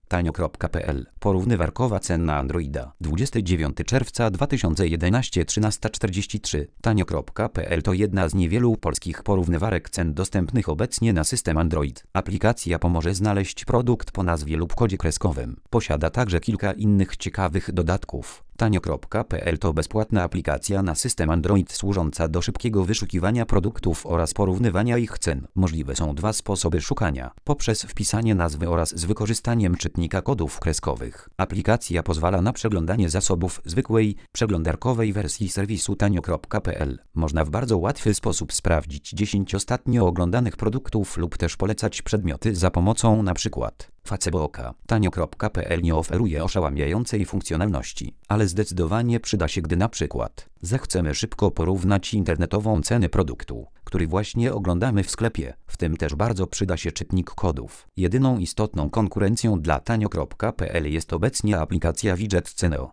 Tanio.pl. Porównywarkowa cena Androida. 29 czerwca 2011 13:43. Tanio.pl to jedna z niewielu polskich porównywarek cen dostępnych obecnie na system Android. Aplikacja pomoże znaleźć produkt po nazwie lub kodzie kreskowym. Posiada także kilka innych ciekawych dodatków. Tanio.pl to bezpłatna aplikacja na system Android służąca do szybkiego wyszukiwania produktów oraz porównywania ich cen. Możliwe są dwa sposoby szukania: poprzez wpisanie nazwy oraz z wykorzystaniem czytnika kodów kreskowych. Aplikacja pozwala na przeglądanie zasobów zwykłej, przeglądarkowej wersji serwisu Tanio.pl. Można w bardzo łatwy sposób sprawdzić 10 ostatnio oglądanych produktów lub też polecać przedmioty za pomocą np. Facebooka. Tanio.pl nie oferuje oszałamiającej funkcjonalności, ale zdecydowanie przyda się, gdy np. zechcemy szybko porównać internetową cenę produktu, który właśnie oglądamy w sklepie. W tym też bardzo przyda się czytnik kodów. Jedyną istotną konkurencją dla Tanio.pl jest obecnie aplikacja Widget Ceneo.